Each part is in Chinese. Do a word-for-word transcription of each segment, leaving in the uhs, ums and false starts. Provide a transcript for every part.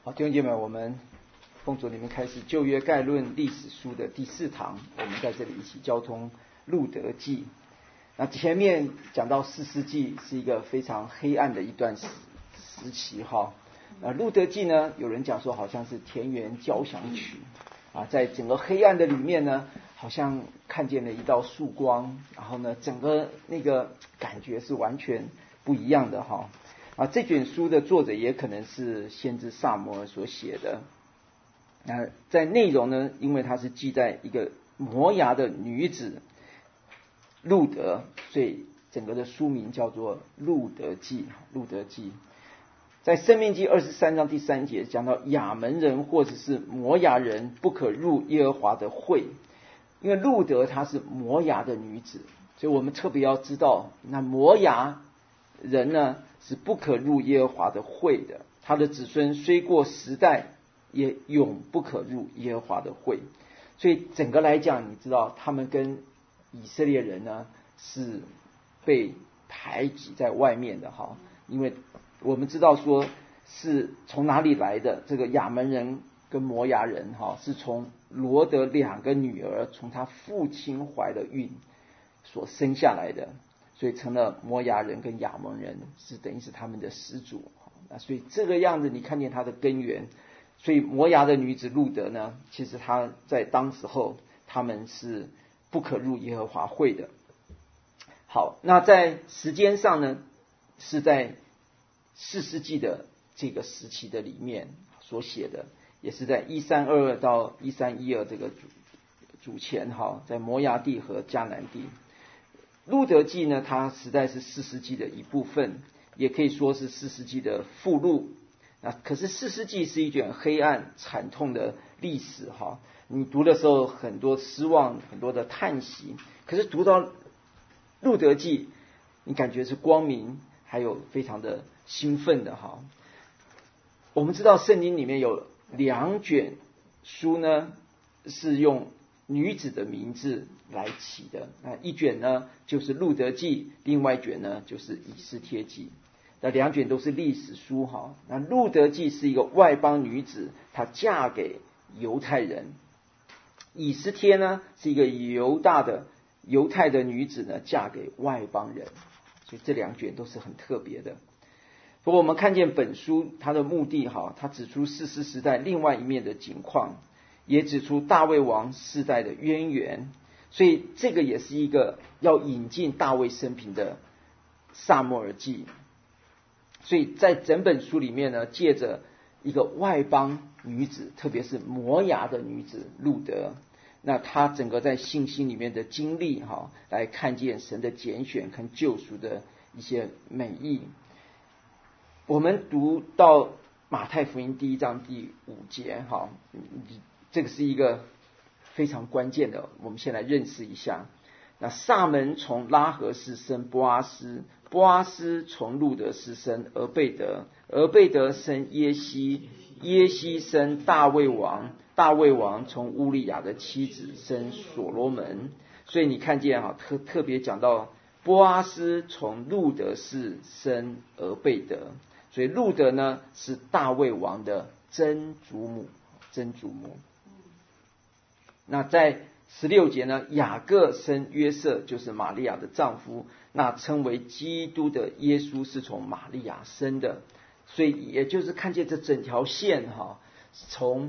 好，弟兄姐妹，我们奉主里面开始旧约概论历史书的第四堂，我们在这里一起交通路德记。那前面讲到四世纪是一个非常黑暗的一段时时期哈。那路德记呢，有人讲说好像是田园交响曲啊，在整个黑暗的里面呢，好像看见了一道曙光，然后呢，整个那个感觉是完全不一样的哈。啊，这卷书的作者也可能是先知撒母耳所写的。那在内容呢，因为它是记在一个摩押的女子路德，所以整个的书名叫做路德记。路德记在申命记二十三章第三节讲到亚门人或者是摩押人不可入耶和华的会，因为路德她是摩押的女子，所以我们特别要知道，那摩押人呢是不可入耶和华的会的，他的子孙虽过时代，也永不可入耶和华的会。所以整个来讲，你知道他们跟以色列人呢是被排挤在外面的哈，因为我们知道说是从哪里来的，这个亚门人跟摩押人哈，是从罗德两个女儿从他父亲怀的孕所生下来的，所以成了摩押人跟亚门人是等于是他们的始祖。那所以这个样子你看见他的根源，所以摩押的女子路德呢，其实她在当时候他们是不可入耶和华会的。好，那在时间上呢，是在四世纪的这个时期的里面所写的，也是在一三二二到一三一二这个主前哈，在摩押地和迦南地。路德记呢，它实在是四世纪的一部分，也可以说是四世纪的附录。那可是四世纪是一卷黑暗惨痛的历史哈，你读的时候很多失望，很多的叹息。可是读到路德记，你感觉是光明，还有非常的兴奋的哈。我们知道圣经里面有两卷书呢，是用女子的名字来起的。那一卷呢就是路德记，另外一卷呢就是以斯帖记。那两卷都是历史书哈。那路德记是一个外邦女子，她嫁给犹太人；以斯帖呢是一个犹大的犹太的女子呢，嫁给外邦人。所以这两卷都是很特别的。不过我们看见本书它的目的哈，它指出士师时代另外一面的景况，也指出大卫王世代的渊源，所以这个也是一个要引进大卫生平的撒母耳记。所以在整本书里面呢，借着一个外邦女子，特别是摩押的女子路德，那她整个在信心里面的经历哈，来看见神的拣选跟救赎的一些美意。我们读到马太福音第一章第五节哈，这个是一个非常关键的，我们先来认识一下。那撒门从拉合氏生波阿斯，波阿斯从路德氏生俄贝德，俄贝德生耶西，耶西生大卫王，大卫王从乌利亚的妻子生所罗门。所以你看见哈，特特别讲到波阿斯从路德氏生俄贝德，所以路德呢是大卫王的曾祖母，曾祖母。那在十六节呢，雅各生约瑟，就是玛利亚的丈夫，那称为基督的耶稣是从玛利亚生的。所以也就是看见这整条线哈，从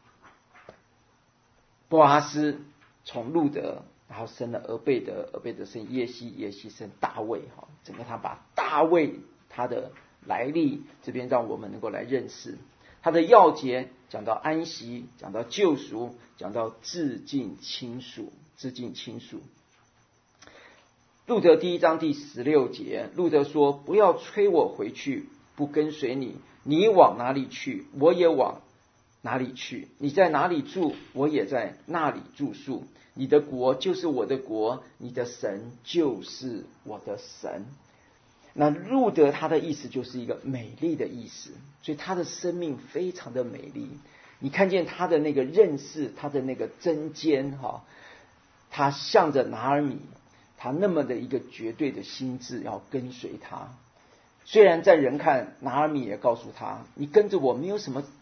波阿斯，从路德，然后生了俄贝德，俄贝德生耶西，耶西生大卫哈，整个他把大卫他的来历这边让我们能够来认识。他的要节讲到安息，讲到救赎，讲到致敬亲属，致敬亲属。路德第一章第十六节，路德说：不要催我回去，不跟随你，你往哪里去，我也往哪里去；你在哪里住，我也在那里住宿。你的国就是我的国，你的神就是我的神。那路德他的意思就是一个美丽的意思，所以他的生命非常的美丽。你看见他的那个认识，他的那个针尖哈，他向着拿尔米，他那么的一个绝对的心志要跟随他。虽然在人看，拿尔米也告诉他，你跟着我没有什么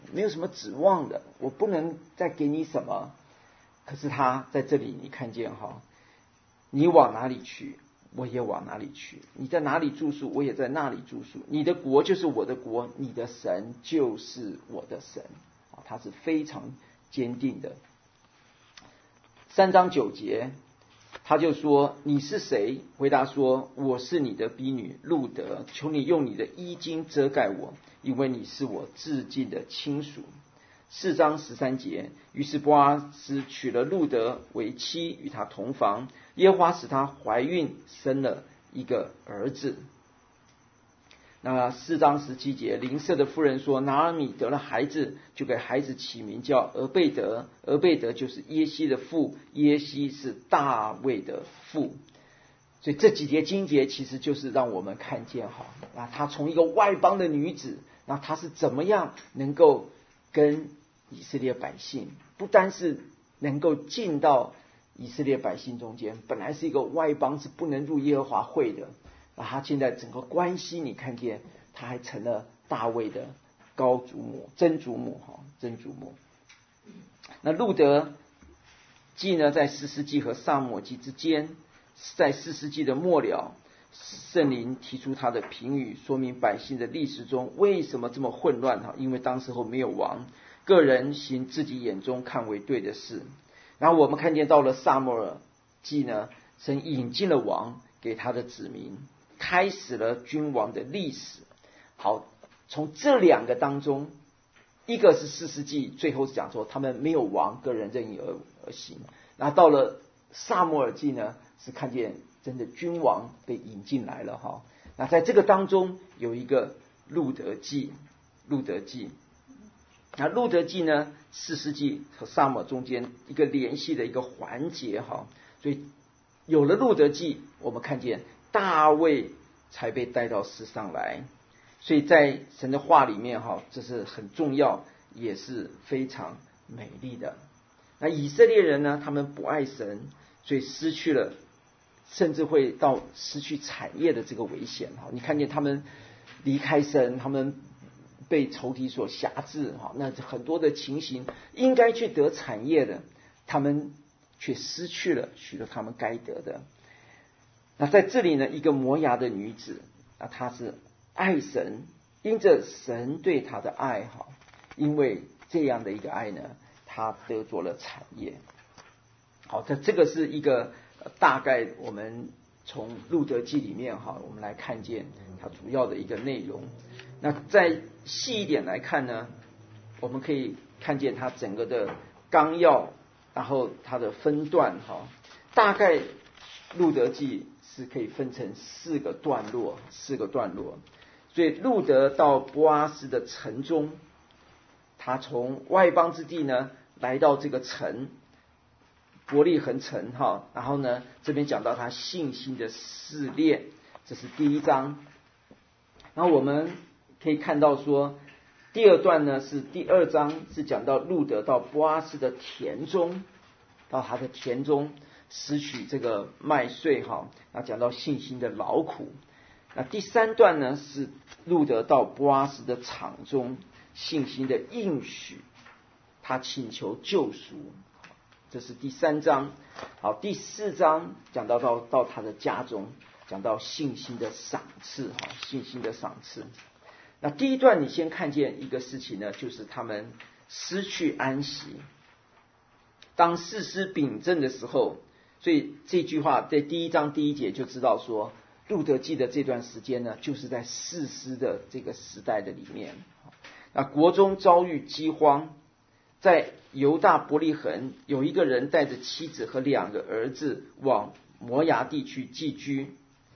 没有什么指望的，我不能再给你什么。可是他在这里，你看见哈，你往哪里去，我也往哪里去；你在哪里住宿，我也在那里住宿。你的国就是我的国，你的神就是我的神。啊，他是非常坚定的。三章九节，他就说：“你是谁？”回答说：“我是你的婢女路德，求你用你的衣襟遮盖我，因为你是我至近的亲属。”四章十三节，于是波阿斯娶了路德为妻，与她同房。耶和华使她怀孕，生了一个儿子。那四章十七节，邻舍的妇人说：“拿俄米得了孩子，就给孩子起名叫俄贝德。俄贝德就是耶西的父，耶西是大卫的父。”所以这几节经节其实就是让我们看见哈，啊，她从一个外邦的女子，那她是怎么样能够跟以色列百姓，不单是能够进到以色列百姓中间，本来是一个外邦，是不能入耶和华会的。那他现在整个关系，你看见他还成了大卫的高祖母、曾祖母哈，曾祖母。那路德记呢，在士师记和撒母耳记之间，在士师记的末了，圣灵提出他的评语，说明百姓的历史中为什么这么混乱哈，因为当时候没有王，个人行自己眼中看为对的事。然后我们看见到了撒母耳记呢，神引进了王给他的子民，开始了君王的历史。好，从这两个当中，一个是士师记，最后是讲说他们没有王，个人任意而而行。然后到了撒母耳记呢，是看见真的君王被引进来了哈。那在这个当中有一个路德记，路德记。那路德记呢，士师记和撒母耳中间一个联系的一个环节哈。所以有了路德记，我们看见大卫才被带到世上来。所以在神的话里面哈，这是很重要，也是非常美丽的。那以色列人呢，他们不爱神，所以失去了，甚至会到失去产业的这个危险哈。你看见他们离开神，他们被仇敌所辖制哈，那很多的情形应该去得产业的，他们却失去了许多他们该得的。那在这里呢，一个摩押的女子，那她是爱神，因着神对她的爱哈，因为这样的一个爱呢，她得着了产业。好，这这个是一个大概我们从路德记里面哈，我们来看见它主要的一个内容。那再细一点来看呢，我们可以看见它整个的纲要，然后它的分段哈，大概路德记是可以分成四个段落，四个段落。所以路德到波阿斯的城中，他从外邦之地呢来到这个城伯利恒城哈，然后呢这边讲到他信心的试炼，这是第一章。然后我们可以看到说，第二段呢是第二章，是讲到路德到波阿斯的田中，到他的田中拾取这个麦穗哈，那讲到信心的劳苦。那第三段呢是路德到波阿斯的场中，信心的应许，他请求救赎，这是第三章。好，第四章讲到到到他的家中，讲到信心的赏赐哈，信心的赏赐。那第一段你先看见一个事情呢，就是他们失去安息。当士师秉政的时候，所以这句话在第一章第一节就知道说，路德记的这段时间呢，就是在士师的这个时代的里面。那国中遭遇饥荒，在犹大伯利恒有一个人带着妻子和两个儿子往摩押地去寄居。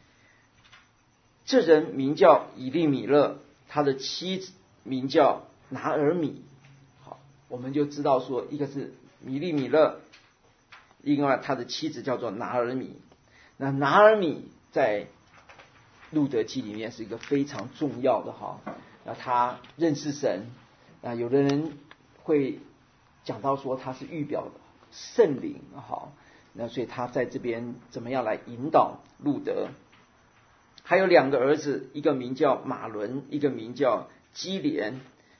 这人名叫以利米勒，他的妻子名叫拿尔米。好，我们就知道说，一个是以利米勒，另外他的妻子叫做拿尔米。那拿尔米在路德记里面是一个非常重要的哈，那他认识神，那有的人会讲到说他是预表的圣灵哈，那所以他在这边怎么样来引导路德？还有两个儿子，一个名叫马伦，一个名叫基连。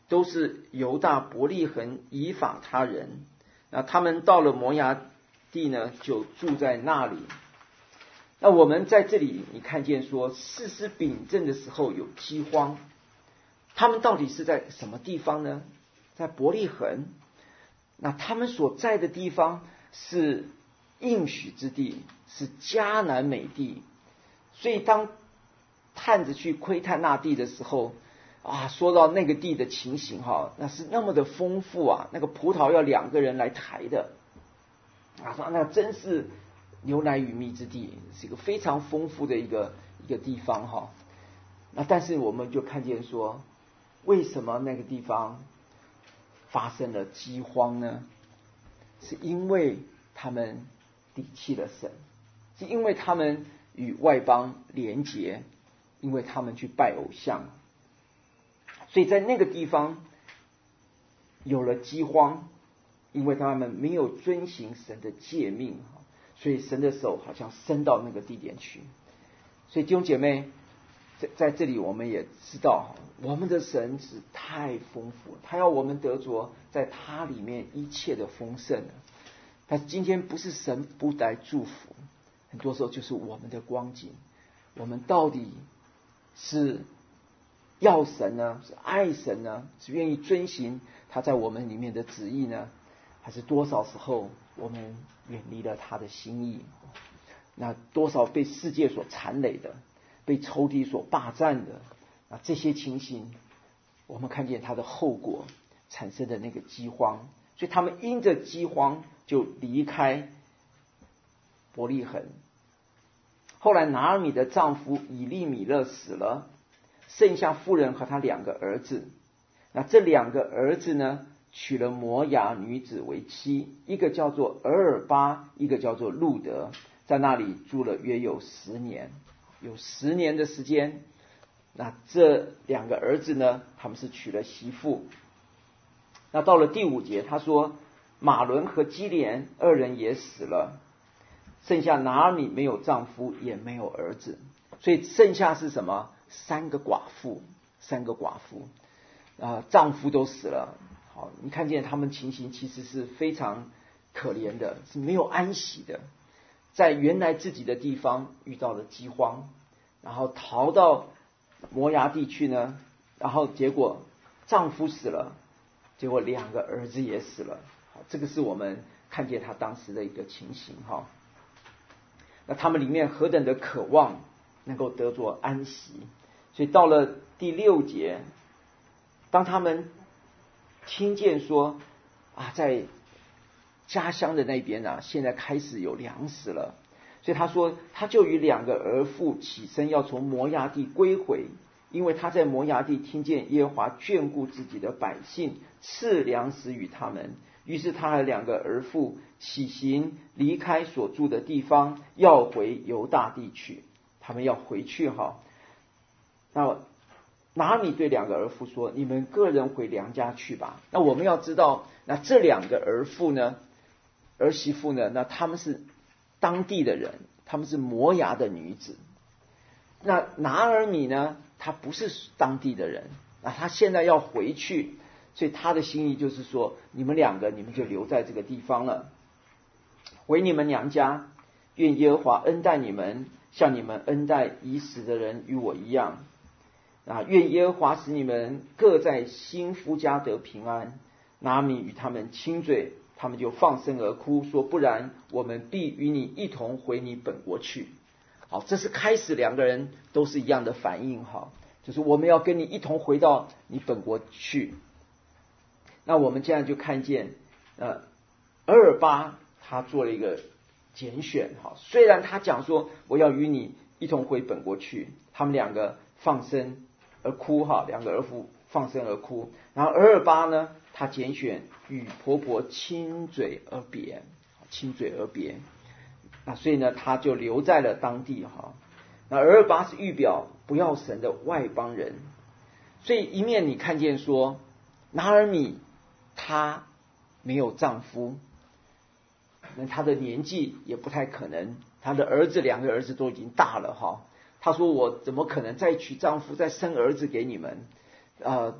都是犹大伯利恒以法他人。那他们到了摩押地呢，就住在那里。那我们在这里你看见说，士师秉政的时候有饥荒，他们到底是在什么地方呢？在伯利恒。那他们所在的地方是应许之地，是迦南美地。所以当探子去窥探那地的时候啊，说到那个地的情形哈，那是那么的丰富啊，那个葡萄要两个人来抬的啊，说那真是牛奶与蜜之地，是一个非常丰富的一个一个地方哈。那但是我们就看见说，为什么那个地方发生了饥荒呢？是因为他们离弃了神，是因为他们与外邦连结，因为他们去拜偶像。所以在那个地方有了饥荒，因为他们没有遵行神的诫命，所以神的手好像伸到那个地点去。所以弟兄姐妹，在在这里我们也知道，我们的神是太丰富了，他要我们得着在他里面一切的丰盛。但是今天不是神不来祝福，很多时候就是我们的光景，我们到底是要神呢，是爱神呢，是愿意遵行他在我们里面的旨意呢，还是多少时候我们远离了他的心意？那多少被世界所缠累的，被仇敌所霸占的啊，这些情形我们看见他的后果产生的那个饥荒。所以他们因着饥荒就离开伯利恒。后来拿俄米的丈夫以利米勒死了，剩下妇人和他两个儿子。那这两个儿子呢，娶了摩押女子为妻，一个叫做俄尔巴，一个叫做路德，在那里住了约有十年，有十年的时间。那这两个儿子呢，他们是娶了媳妇。那到了第五节，他说马伦和基连二人也死了，剩下拿俄米没有丈夫也没有儿子，所以剩下是什么？三个寡妇，三个寡妇啊、呃，丈夫都死了。好，你看见他们情形其实是非常可怜的，是没有安息的，在原来自己的地方遇到了饥荒，然后逃到摩押地区呢，然后结果丈夫死了，结果两个儿子也死了。好，这个是我们看见他当时的一个情形哈。那他们里面何等的渴望能够得着安息，所以到了第六节，当他们听见说啊，在家乡的那边啊，现在开始有粮食了，所以他说他就与两个儿妇起身要从摩押地归回，因为他在摩押地听见耶和华眷顾自己的百姓，赐粮食与他们。于是他和两个儿妇起行，离开所住的地方，要回犹大地去。他们要回去哈。那拿俄米对两个儿妇说：“你们个人回娘家去吧。”那我们要知道，那这两个儿妇呢，儿媳妇呢，那他们是当地的人，他们是摩押的女子。那拿俄米呢，他不是当地的人，那他现在要回去。所以他的心意就是说，你们两个你们就留在这个地方了，回你们娘家，愿耶和华恩待你们，像你们恩待已死的人与我一样啊！愿耶和华使你们各在新夫家得平安。拿俄米与他们亲嘴，他们就放声而哭，说：不然我们必与你一同回你本国去。好，这是开始两个人都是一样的反应哈，就是我们要跟你一同回到你本国去。那我们这样就看见，呃，俄尔巴他做了一个拣选哈，虽然他讲说我要与你一同回本国去，他们两个放声而哭哈，两个儿妇放声而哭。然后俄尔巴呢，他拣选与婆婆亲嘴而别，亲嘴而别。那所以呢，他就留在了当地哈。那俄尔巴是预表不要神的外邦人，所以一面你看见说拿俄米她没有丈夫，那她的年纪也不太可能，她的儿子两个儿子都已经大了哈。她说我怎么可能再娶丈夫再生儿子给你们？呃，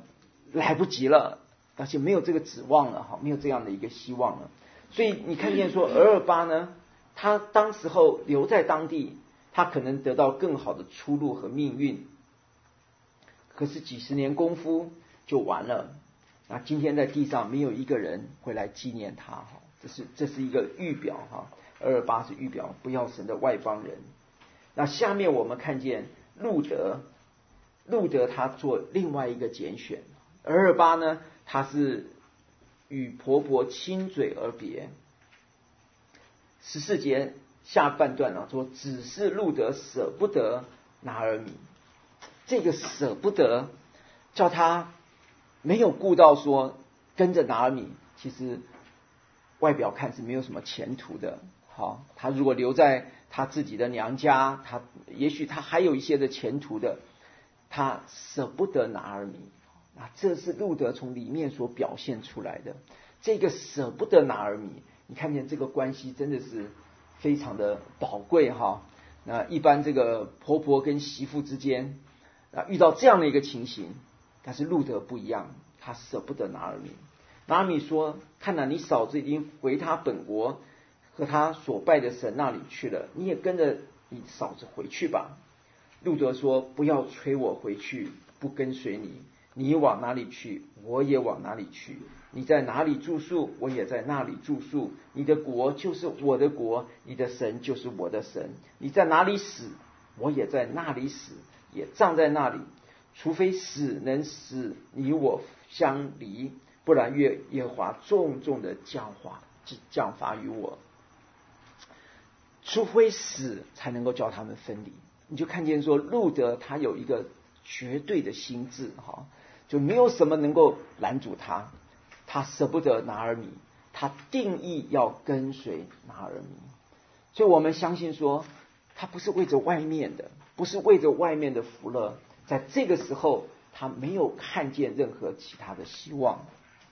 来不及了，而且没有这个指望了哈，没有这样的一个希望了。所以你看见说俄珥巴呢，他当时候留在当地，他可能得到更好的出路和命运。可是几十年功夫就完了，那今天在地上没有一个人会来纪念他哈，这是这是一个预表哈，俄珥巴是预表不要神的外邦人。那下面我们看见路德，路德他做另外一个拣选，俄珥巴呢，他是与婆婆亲嘴而别。十四节下半段啊，说只是路德舍不得拿俄米，这个舍不得叫他没有顾到说跟着拿俄米，其实外表看是没有什么前途的。好，他如果留在他自己的娘家，他也许他还有一些的前途的，他舍不得拿俄米。那这是路德从里面所表现出来的，这个舍不得拿俄米，你看见这个关系真的是非常的宝贵哈。那一般这个婆婆跟媳妇之间啊，遇到这样的一个情形，但是路德不一样，他舍不得拿俄米。拿俄米说：“看哪，你嫂子已经回他本国和他所拜的神那里去了，你也跟着你嫂子回去吧。”路德说：“不要催我回去，不跟随你。你往哪里去，我也往哪里去；你在哪里住宿，我也在那里住宿。你的国就是我的国，你的神就是我的神。你在哪里死，我也在那里死，也葬在那里。除非死能使你我相离，不然愿耶和华重重的降罚降罚于我。除非死才能够叫他们分离。”你就看见说路德他有一个绝对的心智哈，就没有什么能够拦阻他，他舍不得拿俄米，他定义要跟随拿俄米。所以我们相信说他不是为着外面的，不是为着外面的福乐，在这个时候他没有看见任何其他的希望，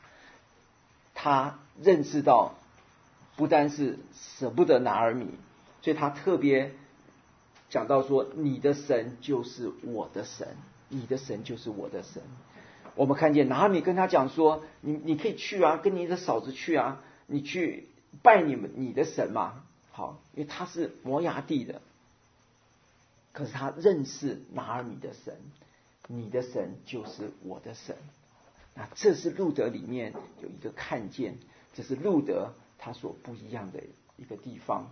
他认识到不单是舍不得拿俄米，所以他特别讲到说，你的神就是我的神，你的神就是我的神。我们看见拿俄米跟他讲说，你你可以去啊，跟你的嫂子去啊，你去拜你们你的神嘛。好，因为他是摩押地的，可是他认识拿俄米的神，你的神就是我的神。那这是路德里面有一个看见，这是路德他所不一样的一个地方。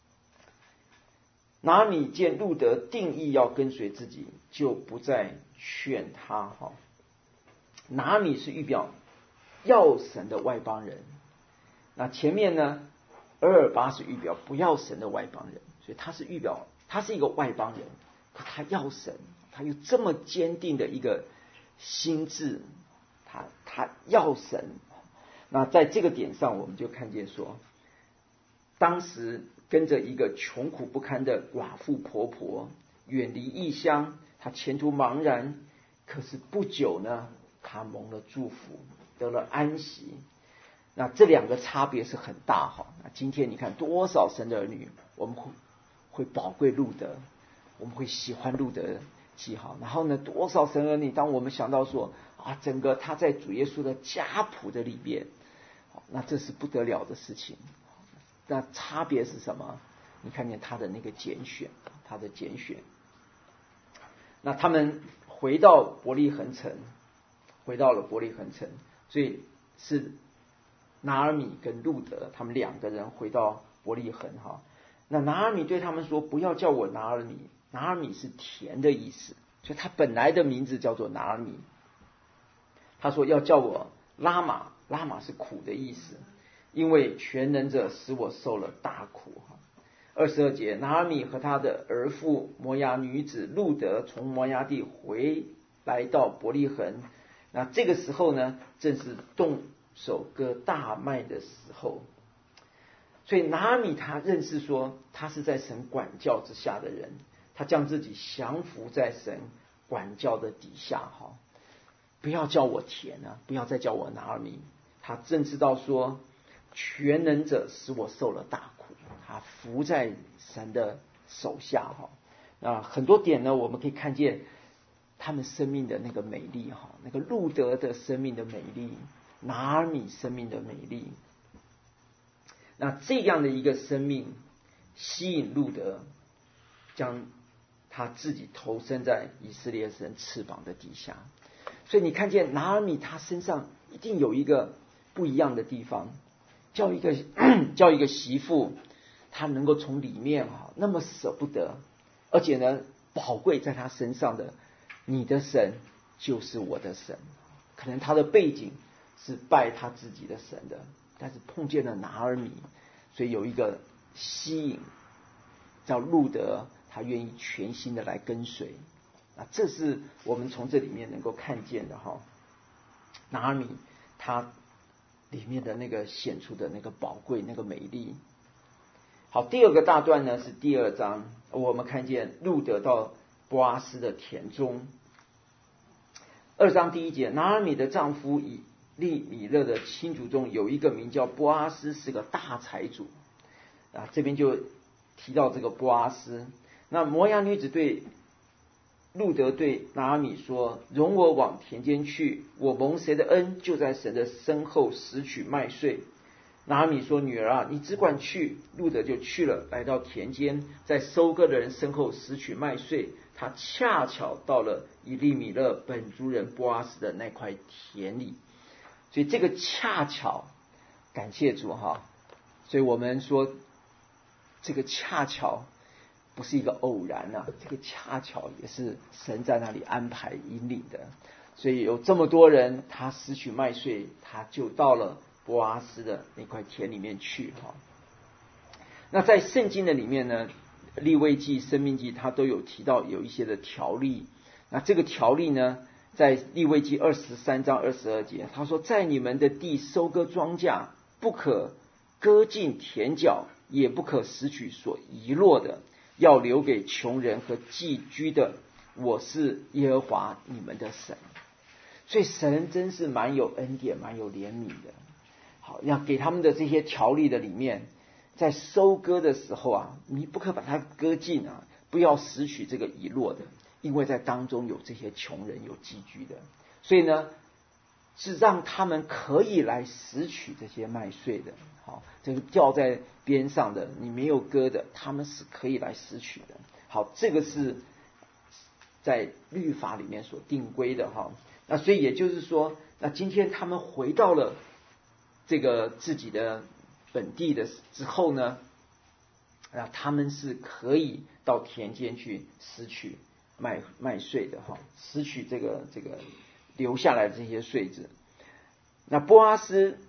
拿俄米见路德定义要跟随自己，就不再劝他哈。拿俄米是预表要神的外邦人，那前面呢，俄珥巴是预表不要神的外邦人，所以他是预表他是一个外邦人，可他要神，他有这么坚定的一个心智，他他要神。那在这个点上，我们就看见说，当时跟着一个穷苦不堪的寡妇婆婆远离异乡，她前途茫然，可是不久呢，她蒙了祝福，得了安息。那这两个差别是很大哈。那今天你看多少神的儿女，我们会会宝贵路德，我们会喜欢路德记号。然后呢，多少神儿女，当我们想到说啊，整个他在主耶稣的家谱的里边，那这是不得了的事情。那差别是什么？你看见他的那个拣选，他的拣选。那他们回到伯利恒城，回到了伯利恒城，所以是拿俄米跟路德他们两个人回到伯利恒哈。那拿俄米对他们说：“不要叫我拿俄米，拿俄米是甜的意思，所以他本来的名字叫做拿俄米。他说要叫我拉玛，拉玛是苦的意思。”因为全能者使我受了大苦。二十二节，拿俄米和他的儿妇摩押女子路德从摩押地回来到伯利恒。那这个时候呢，正是动手割大麦的时候。所以拿俄米他认识说，他是在神管教之下的人，他将自己降服在神管教的底下哈。不要叫我甜啊，不要再叫我拿俄米。他正知道说，全能者使我受了大苦，他服在神的手下哈。那很多点呢，我们可以看见他们生命的那个美丽哈，那个路德的生命的美丽，拿俄米生命的美丽。那这样的一个生命吸引路德，将他自己投身在以色列神翅膀的底下。所以你看见拿俄米他身上一定有一个不一样的地方，叫一个叫一个媳妇，她能够从里面哈那么舍不得，而且呢宝贵在她身上的，你的神就是我的神。可能他的背景是拜他自己的神的，但是碰见了拿俄米，所以有一个吸引，叫路德他愿意全心的来跟随。啊，这是我们从这里面能够看见的哈。拿俄米他里面的那个显出的那个宝贵，那个美丽。好，第二个大段呢是第二章，我们看见路德到波阿斯的田中。二章第一节，拿俄米的丈夫以利米勒的亲族中有一个名叫波阿斯，是个大财主啊。这边就提到这个波阿斯。那摩押女子对路德对拿俄米说：“容我往田间去，我蒙谁的恩，就在神的身后拾取麦穗。”拿俄米说：“女儿啊，你只管去。”路德就去了，来到田间，在收割的人身后拾取麦穗。他恰巧到了以利米勒本族人波阿斯的那块田里，所以这个恰巧，感谢主哈。所以我们说，这个恰巧不是一个偶然啊，这个恰巧也是神在那里安排引领的。所以有这么多人，他拾取麦穗，他就到了波阿斯的那块田里面去哈。那在圣经的里面呢，利未记、申命记，它都有提到有一些的条例。那这个条例呢，在利未记二十三章二十二节，他说：“在你们的地收割庄稼，不可割尽田角，也不可拾取所遗落的，要留给穷人和寄居的。我是耶和华你们的神。”所以神真是蛮有恩典、蛮有怜悯的。好，要给他们的这些条例的里面，在收割的时候啊，你不可把它割尽啊，不要拾取这个遗落的，因为在当中有这些穷人、有寄居的，所以呢，是让他们可以来拾取这些麦穗的。好，这个掉在边上的，你没有割的，他们是可以来拾取的。好，这个是在律法里面所定规的哈。那所以也就是说，那今天他们回到了这个自己的本地的之后呢，啊，他们是可以到田间去拾取麦麦穗的哈，拾取这个这个留下来的这些穗子。那波阿斯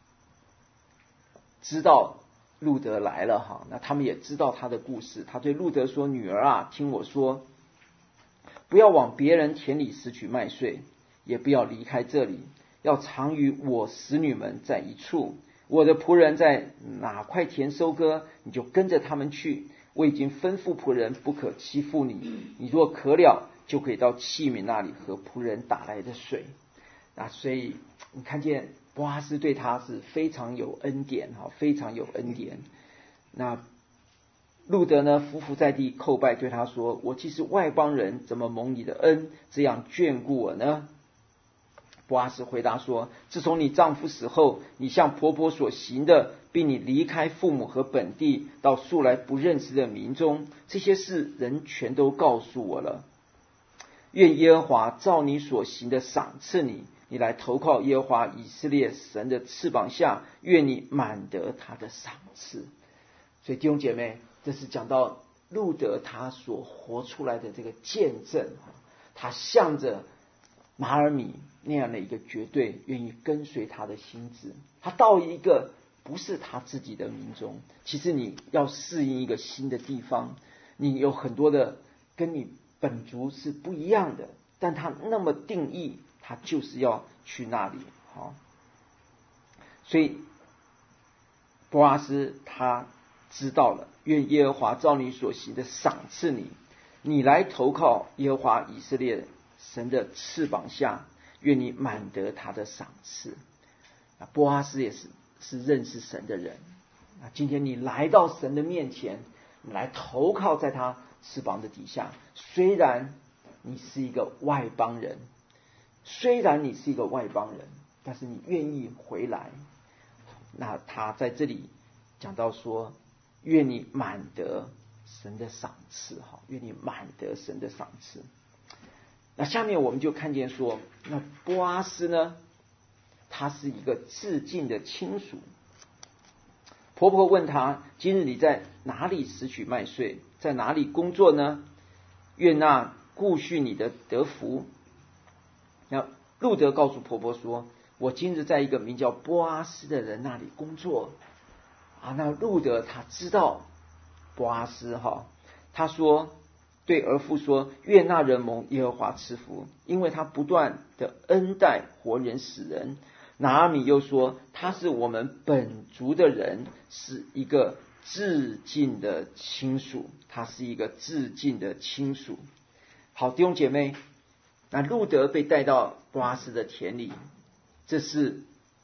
知道路德来了哈，那他们也知道他的故事。他对路德说：“女儿啊，听我说，不要往别人田里拾取麦穗，也不要离开这里，要常与我使女们在一处。我的仆人在哪块田收割，你就跟着他们去。我已经吩咐仆人不可欺负你，你若渴了，就可以到器皿那里喝仆人打来的水。”那所以你看见波阿斯对他是非常有恩典哈，非常有恩典。那路德呢，伏伏在地叩拜，对他说：“我既是外邦人，怎么蒙你的恩，这样眷顾我呢？”波阿斯回答说：“自从你丈夫死后，你向婆婆所行的，并你离开父母和本地，到素来不认识的民中，这些事人全都告诉我了。愿耶和华照你所行的赏赐你，你来投靠耶和华以色列神的翅膀下，愿你满得他的赏赐。”所以弟兄姐妹，这是讲到路德他所活出来的这个见证，他向着拿俄米那样的一个绝对愿意跟随他的心智，他到一个不是他自己的民中。其实你要适应一个新的地方，你有很多的跟你本族是不一样的，但他那么定义，他就是要去那里。好，所以波阿斯他知道了，愿耶和华照你所行的赏赐你，你来投靠耶和华以色列神的翅膀下，愿你满得他的赏赐。波阿斯也是是认识神的人，今天你来到神的面前，你来投靠在他翅膀的底下，虽然你是一个外邦人，虽然你是一个外邦人，但是你愿意回来。那他在这里讲到说，愿你满得神的赏赐，愿你满得神的赏赐。那下面我们就看见说，那波阿斯呢，他是一个至近的亲属。婆婆问他，今日你在哪里拾取麦穗，在哪里工作呢？愿那顾恤你的得福。那路得告诉婆婆说，我今日在一个名叫波阿斯的人那里工作。啊，那路得他知道波阿斯哈，他说对儿妇说，愿那人蒙耶和华赐福，因为他不断的恩待活人死人。拿阿米又说，他是我们本族的人，是一个至近的亲属，他是一个至近的亲属。好，弟兄姐妹，那路得被带到波阿斯的田里，这是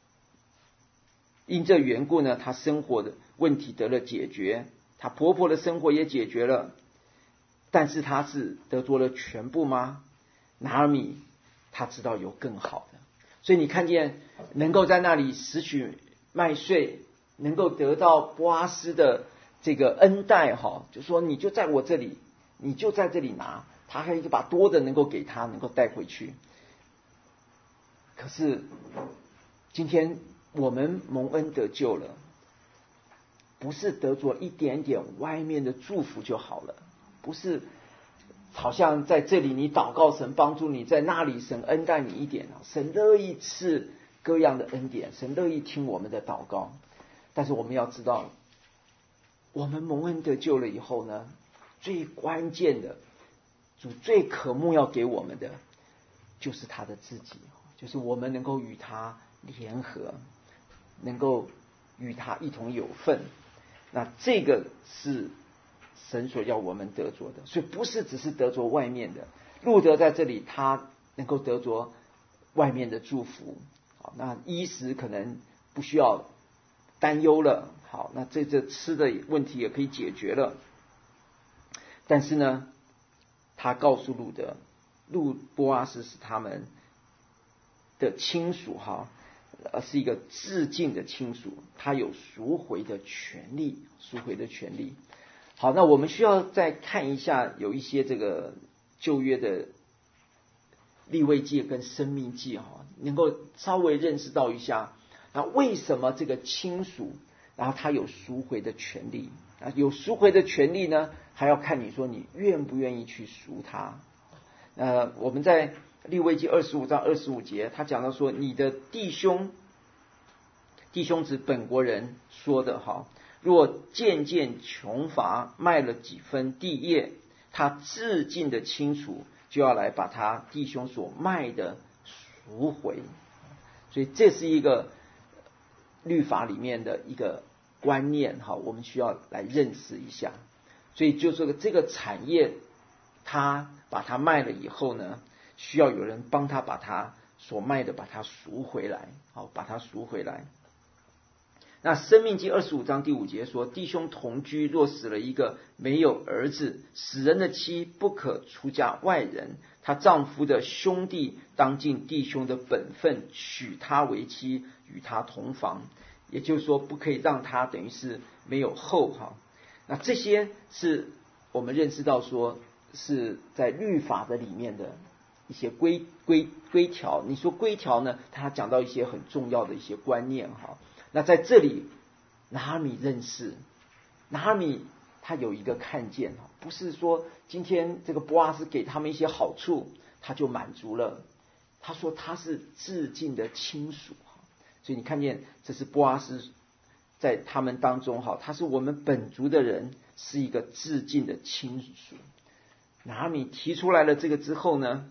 因这缘故呢，他生活的问题得了解决，他婆婆的生活也解决了。但是他是得着了全部吗？拿阿米他知道有更好的，所以你看见能够在那里拾取麦穗，能够得到波阿斯的这个恩待哈，就说你就在我这里，你就在这里拿，他还可以把多的能够给他，能够带回去。可是今天我们蒙恩得救了，不是得着一点点外面的祝福就好了，不是好像在这里你祷告神帮助你，在那里神恩待你一点，神乐意赐各样的恩典，神乐意听我们的祷告。但是我们要知道，我们蒙恩得救了以后呢，最关键的，主最渴慕要给我们的，就是他的自己，就是我们能够与他联合，能够与他一同有份。那这个是神所要我们得着的，所以不是只是得着外面的。路得在这里，他能够得着外面的祝福，好，那衣食可能不需要担忧了，好，那这这吃的问题也可以解决了。但是呢，他告诉路得，路波阿斯是他们的亲属哈，而是一个至近的亲属，他有赎回的权利，赎回的权利。好，那我们需要再看一下，有一些这个旧约的利未记跟申命记哈，能够稍微认识到一下，那为什么这个亲属，然后他有赎回的权利啊？有赎回的权利呢，还要看你说你愿不愿意去赎他。呃，我们在利未记二十五章二十五节，他讲到说，你的弟兄，弟兄指本国人说的哈。若渐渐穷乏，卖了几分地业，他至近的亲属就要来把他弟兄所卖的赎回。所以这是一个律法里面的一个观念哈，我们需要来认识一下。所以就这个这个产业，他把它卖了以后呢，需要有人帮他把他所卖的把它赎回来，好，把它赎回来。那申命记二十五章第五节说，弟兄同居，若死了一个没有儿子，死人的妻不可出嫁外人，她丈夫的兄弟当尽弟兄的本分，娶她为妻，与她同房。也就是说，不可以让她等于是没有后哈。那这些是我们认识到说是在律法的里面的一些规规规条。你说规条呢，它讲到一些很重要的一些观念哈。那在这里，拿阿米认识，拿阿米他有一个看见，不是说今天这个波阿斯给他们一些好处，他就满足了。他说他是至近的亲属，所以你看见这是波阿斯在他们当中哈，他是我们本族的人，是一个至近的亲属。拿阿米提出来了这个之后呢，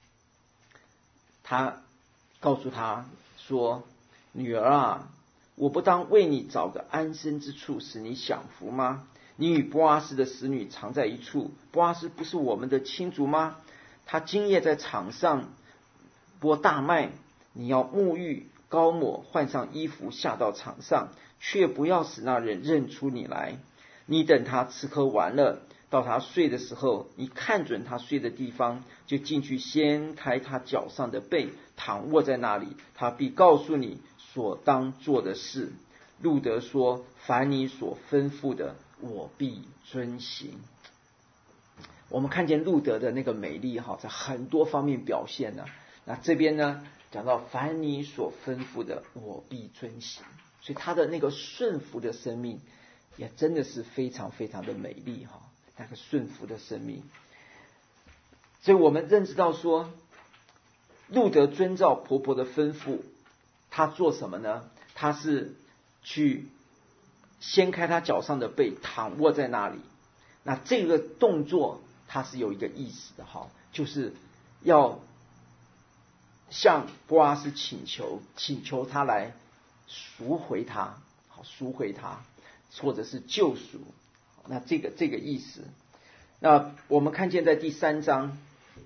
他告诉他说：“女儿啊，我不当为你找个安身之处，使你享福吗？你与波阿斯的使女常在一处，波阿斯不是我们的亲族吗？他今夜在场上播大麦，你要沐浴膏抹，换上衣服下到场上，却不要使那人认出你来。你等他吃喝完了， 到他睡的时候，你看准他睡的地方，就进去掀开他脚上的被，躺卧在那里，他必告诉你所当做的事。路得说：凡你所吩咐的，我必遵行。我们看见路得的那个美丽哈，在很多方面表现呢。那这边呢，讲到凡你所吩咐的，我必遵行。所以他的那个顺服的生命，也真的是非常非常的美丽哈，那个顺服的生命。所以我们认识到说，路得遵照婆婆的吩咐，他做什么呢？他是去掀开他脚上的被，躺卧在那里。那这个动作它是有一个意思的哈，就是要向波阿斯请求，请求他来赎回他，好赎回他，或者是救赎。那这个这个意思。那我们看见在第三章，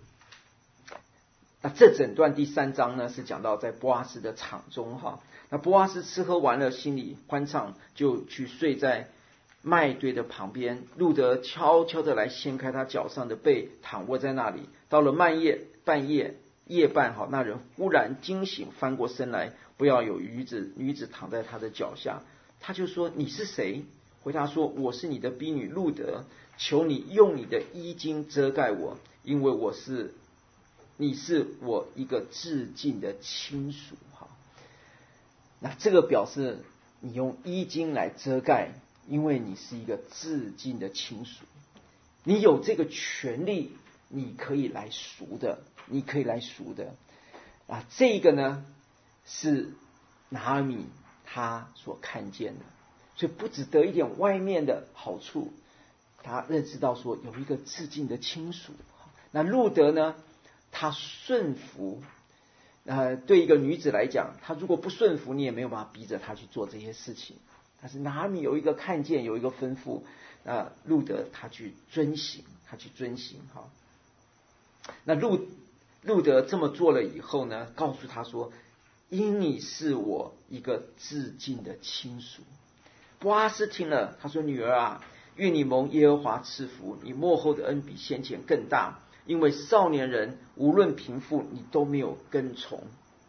那这整段第三章呢，是讲到在波阿斯的场中哈。那波阿斯吃喝完了，心里欢畅，就去睡在麦堆的旁边。路得悄悄的来掀开他脚上的被，躺卧在那里。到了半夜半夜夜半哈，那人忽然惊醒，翻过身来，不要有女子女子躺在他的脚下。他就说：你是谁？回答说：我是你的婢女路得，求你用你的衣襟遮盖我，因为我是你是我一个至近的亲属。哈，那这个表示你用衣襟来遮盖，因为你是一个至近的亲属，你有这个权利，你可以来赎的，你可以来赎的啊。这个呢是拿俄米他所看见的，所以不只得一点外面的好处，他认识到说有一个至近的亲属。那路得呢，他顺服。呃，对一个女子来讲，她如果不顺服，你也没有办法逼着她去做这些事情。但是拿俄米有一个看见，有一个吩咐，那路得他去遵行，他去遵行哈。那路路得这么做了以后呢，告诉他说：因你是我一个至近的亲属。波阿斯听了，他说：女儿啊，愿你蒙耶和华赐福，你末后的恩比先前更大，因为少年人无论贫富，你都没有跟从。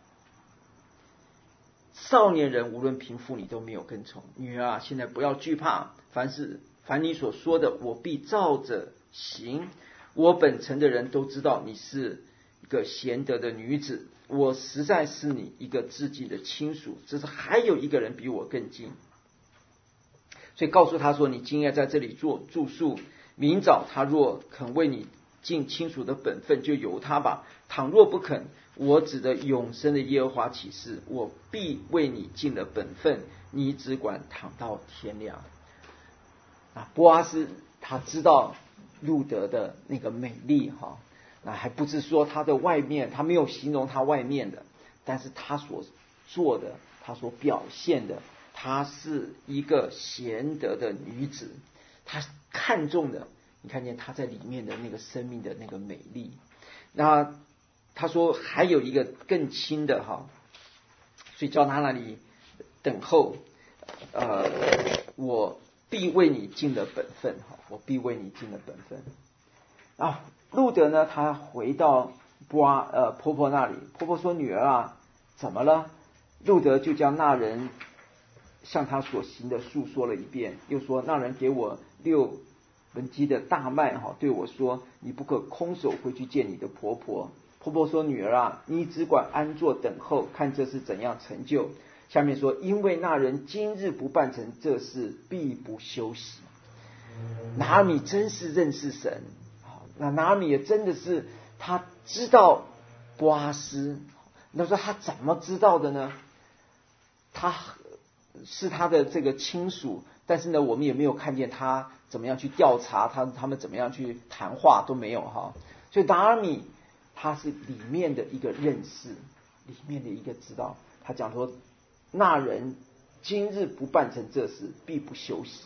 少年人无论贫富，你都没有跟从。女儿啊，现在不要惧怕，凡是凡你所说的，我必照着行。我本城的人都知道你是一个贤德的女子，我实在是你一个至近的亲属，只是还有一个人比我更近。所以告诉他说：你今夜在这里做住宿，明早他若肯为你尽亲属的本分，就由他吧。倘若不肯，我指着永生的耶和华起誓，我必为你尽了本分，你只管躺到天亮。啊，波阿斯他知道路得的那个美丽哈，那还不是说他的外面，他没有形容他外面的，但是他所做的，他所表现的，她是一个贤德的女子，她看重的，你看见她在里面的那个生命的那个美丽。那他说还有一个更亲的哈，所以叫他那里等候，呃，我必为你尽了本分哈，我必为你尽了本分。啊，路得呢，他回到波阿呃婆婆那里，婆婆说：女儿啊，怎么了？路得就将那人向他所行的述说了一遍，又说：那人给我六文基的大麦哈，对我说：你不可空手回去见你的婆婆。婆婆说：女儿啊，你只管安坐等候，看这事怎样成就。下面说：因为那人今日不办成这事，必不休息。拿俄米真是认识神，那拿俄米也真的是他知道波阿斯。那说他怎么知道的呢？他是他的这个亲属，但是呢，我们也没有看见他怎么样去调查他，他们怎么样去谈话都没有哈。所以拿俄米他是里面的一个认识，里面的一个知道。他讲说，那人今日不办成这事，必不休息。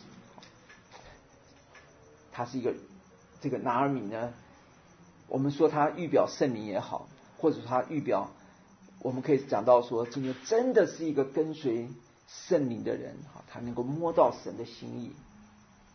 他是一个这个拿俄米呢，我们说他预表圣灵也好，或者说他预表，我们可以讲到说，今天真的是一个跟随圣灵的人，他能够摸到神的心意。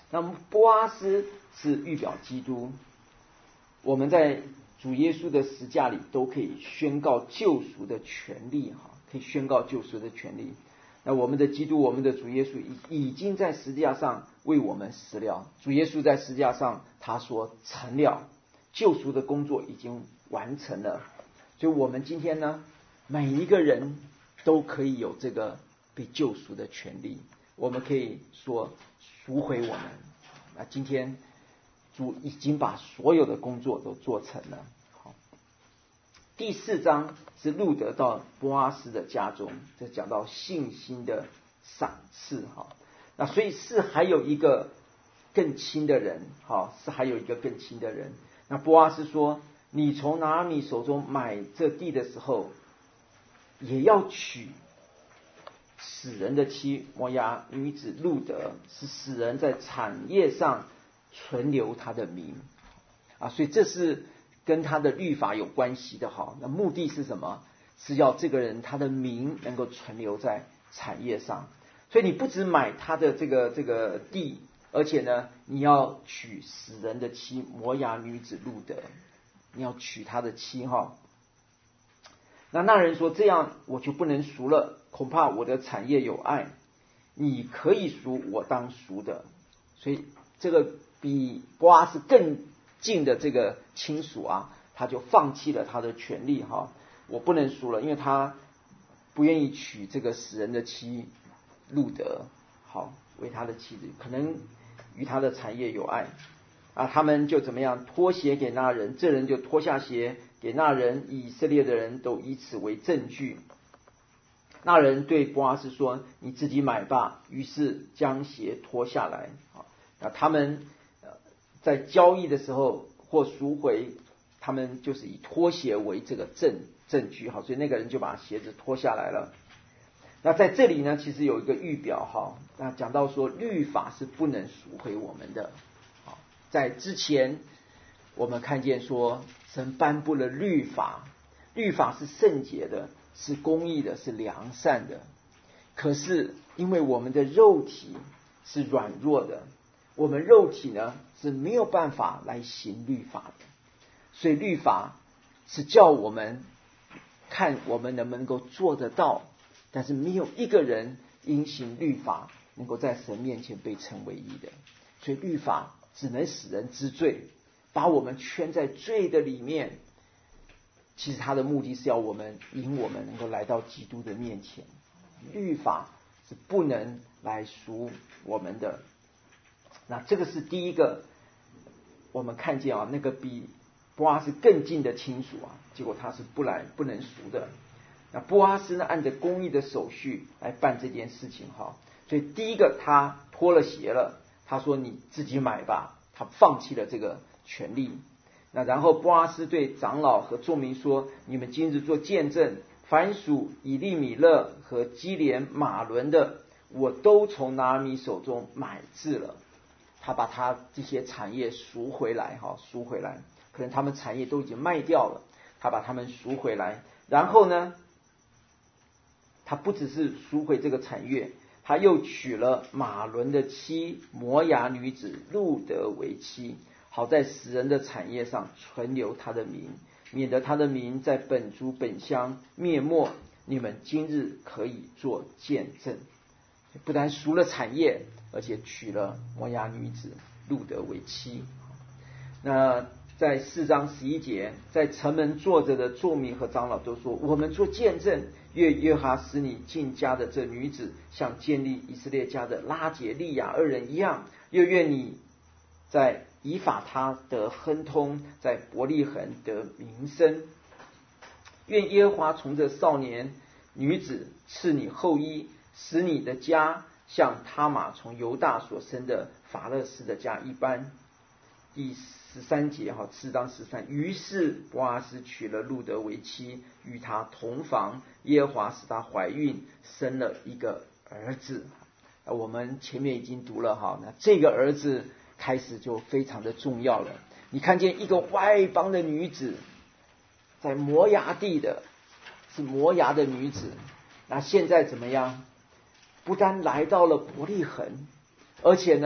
那波阿斯是预表基督，我们在主耶稣的十架里都可以宣告救赎的权利，可以宣告救赎的权利。那我们的基督，我们的主耶稣已经在十字架上为我们死了。主耶稣在十字架上他说成了，救赎的工作已经完成了。所以我们今天呢，每一个人都可以有这个被救赎的权利。我们可以说赎回我们。那今天主已经把所有的工作都做成了。好，第四章是路德到波阿斯的家中，这讲到信心的赏赐。哈，那所以是还有一个更亲的人，好，是还有一个更亲的人。那波阿斯说：“你从拿俄米手中买这地的时候，也要娶死人的妻摩押女子路德，使死人在产业上存留他的名。”啊，所以这是跟他的律法有关系的。哈，那目的是什么？是要这个人他的名能够存留在产业上。所以你不只买他的这个这个地，而且呢，你要娶死人的妻摩押女子路德，你要娶他的妻。哈，那那人说：“这样我就不能赎了，恐怕我的产业有碍。你可以赎我当赎的。”所以这个比波阿斯更近的这个亲属啊，他就放弃了他的权利。哈，我不能赎了，因为他不愿意娶这个死人的妻路德，好为他的妻子，可能与他的产业有碍啊。他们就怎么样，脱鞋给那人，这人就脱下鞋给那人，以色列的人都以此为证据。那人对波阿斯说：“你自己买吧。”于是将鞋脱下来。那他们在交易的时候或赎回，他们就是以脱鞋为这个证证据。好，所以那个人就把鞋子脱下来了。那在这里呢，其实有一个预表。哈，那讲到说律法是不能赎回我们的。好，在之前我们看见说神颁布了律法，律法是圣洁的，是公义的，是良善的。可是因为我们的肉体是软弱的，我们肉体呢是没有办法来行律法的，所以律法是叫我们看我们能不能够做得到，但是没有一个人因行律法能够在神面前被称为义的。所以律法只能使人知罪，把我们圈在罪的里面。其实他的目的是要我们引我们能够来到基督的面前。律法是不能来赎我们的。那这个是第一个，我们看见啊，那个比波阿斯更近的亲属啊，结果他是不来不能赎的。那波阿斯呢，按着公义的手续来办这件事情。哈，所以第一个他脱了鞋了，他说你自己买吧，他放弃了这个权利。那然后波阿斯对长老和众民说：“你们今日做见证，凡属以利米勒和基连马伦的，我都从拿俄米手中买至了。”他把他这些产业赎回来。哈，赎回来，可能他们产业都已经卖掉了，他把他们赎回来。然后呢，他不只是赎回这个产业，他又娶了马伦的妻摩押女子路德为妻，好在死人的产业上存留他的名，免得他的名在本族本乡灭没。你们今日可以做见证。不但赎了产业，而且娶了摩押女子路德为妻。那在四章十一节，在城门坐着的众民和长老都说：“我们做见证，愿耶和华使你进家的这女子，像建立以色列家的拉结利亚二人一样，又愿你在以法他得亨通，在伯利恒得名声。愿耶和华从这少年女子赐你后裔，使你的家像他玛从犹大所生的法勒斯的家一般。”第十三节，四章十三，于是波阿斯娶了路德为妻，与他同房，耶和华使她怀孕，生了一个儿子。我们前面已经读了哈，那这个儿子开始就非常的重要了。你看见一个外邦的女子，在摩押地的，是摩押的女子，那现在怎么样？不但来到了伯利恒，而且呢，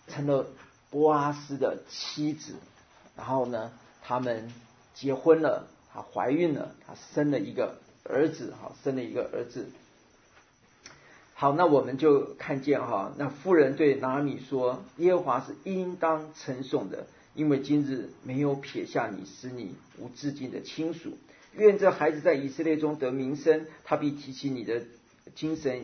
成了波阿斯的妻子，然后呢，他们结婚了，她怀孕了，她生了一个儿子，哈，生了一个儿子。好，那我们就看见哈，那妇人对拿俄米说：“耶和华是应当称颂的，因为今日没有撇下你，使你无至亲的亲属。愿这孩子在以色列中得名声，他必提起你的精神，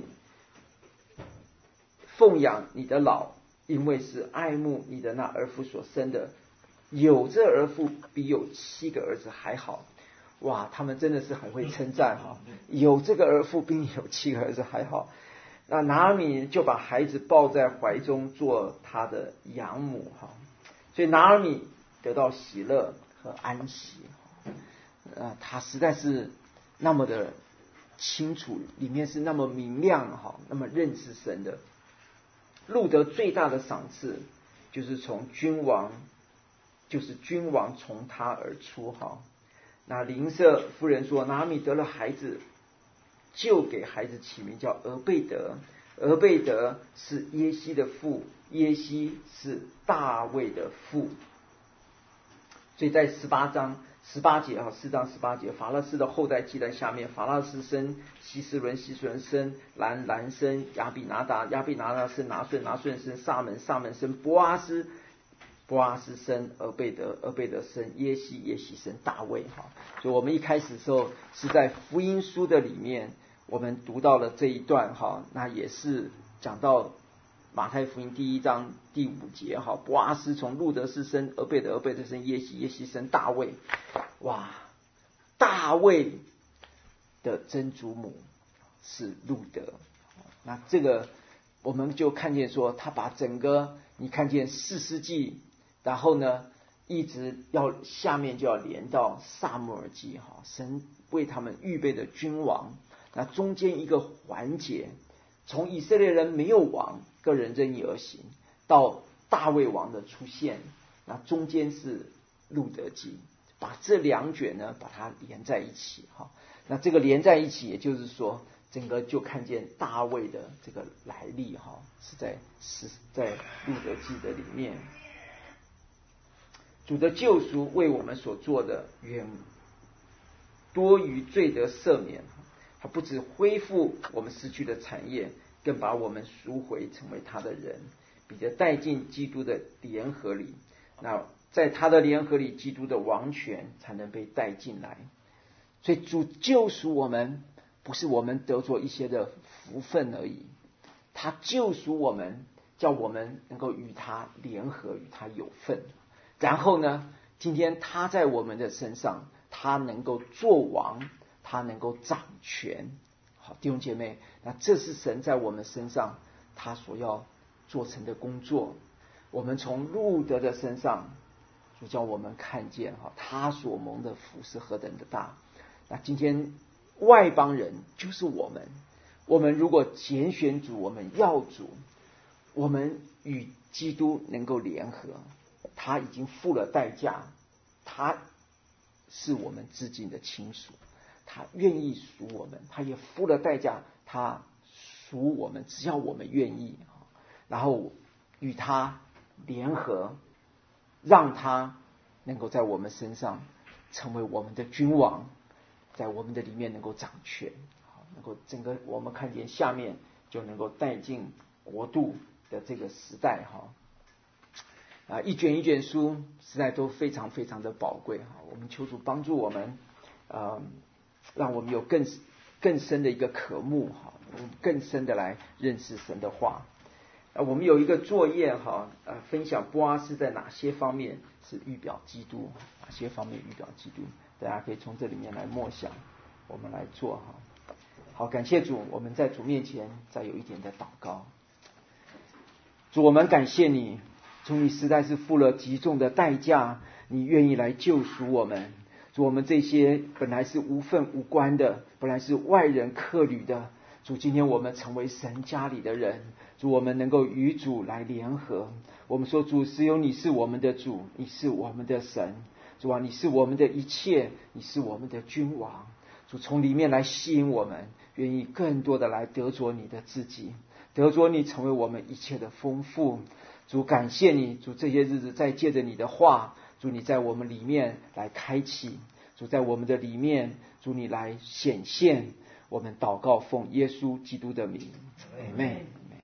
奉养你的老，因为是爱慕你的那儿妇所生的。有这儿妇比有七个儿子还好。”哇，他们真的是很会称赞哈！有这个儿妇比你有七个儿子还好。那拿俄米就把孩子抱在怀中，做他的养母哈。所以拿俄米得到喜乐和安息。呃，他实在是那么的清楚，里面是那么明亮哈，那么认识神的。路得最大的赏赐就是从君王，就是君王从他而出哈。那邻舍夫人说，拿俄米得了孩子，就给孩子起名叫俄贝德。俄贝德是耶西的父，耶西是大卫的父。所以在十八章十八节啊，四章十八节，法勒斯的后代记在下面。法勒斯生希斯伦，希斯伦生兰，兰生亚比拿达，亚比拿达生拿顺，拿顺生撒门，撒门生波阿斯，波阿斯生俄贝德，俄贝德生耶西，耶西生大卫哈。所以我们一开始的时候是在福音书的里面，我们读到了这一段哈，那也是讲到马太福音第一章第五节哈，波阿斯从路得氏生俄贝德，俄贝德生耶西，耶西生大卫。哇，大卫的曾祖母是路得。那这个我们就看见说，他把整个你看见士师记，然后呢一直要下面就要连到撒母耳记哈，神为他们预备的君王。那中间一个环节，从以色列人没有王，个人任意而行，到大卫王的出现，那中间是路得记，把这两卷呢把它连在一起哈。那这个连在一起，也就是说整个就看见大卫的这个来历哈，是在是在路得记的里面。主的救赎为我们所做的远多于罪得赦免，他不只恢复我们失去的产业，更把我们赎回成为他的人，并且带进基督的联合里。那在他的联合里，基督的王权才能被带进来。所以主救赎我们，不是我们得着一些的福分而已，他救赎我们，叫我们能够与他联合，与他有份。然后呢，今天他在我们的身上，他能够做王，他能够掌权。好，弟兄姐妹，那这是神在我们身上他所要做成的工作。我们从路得的身上，就叫我们看见哈，他所蒙的福是何等的大。那今天外邦人就是我们，我们如果拣选主，我们要主，我们与基督能够联合，他已经付了代价，他是我们至亲的亲属，他愿意赎我们，他也付了代价，他赎我们，只要我们愿意，然后与他联合，让他能够在我们身上成为我们的君王，在我们的里面能够掌权，能够整个我们看见下面就能够带进国度的这个时代哈。啊，一卷一卷书实在都非常非常的宝贵哈。我们求主帮助我们，呃，让我们有更更深的一个渴慕哈，更深的来认识神的话。啊，我们有一个作业哈，呃，分享波阿斯在哪些方面是预表基督，哪些方面预表基督，大家可以从这里面来默想，我们来做哈。好，感谢主，我们在主面前再有一点的祷告。主，我们感谢你，主，你实在是付了极重的代价，你愿意来救赎我们。主，我们这些本来是无份无关的，本来是外人客旅的，主，今天我们成为神家里的人，主，我们能够与主来联合。我们说，主，只有你是我们的主，你是我们的神，主啊，你是我们的一切，你是我们的君王。 主从里面来吸引我们，愿意更多的来得着你的自己，得着你成为我们一切的丰富。主感谢你，主这些日子再借着你的话，主你在我们里面来开启，主在我们的里面，主你来显现。我们祷告奉耶稣基督的名，阿们。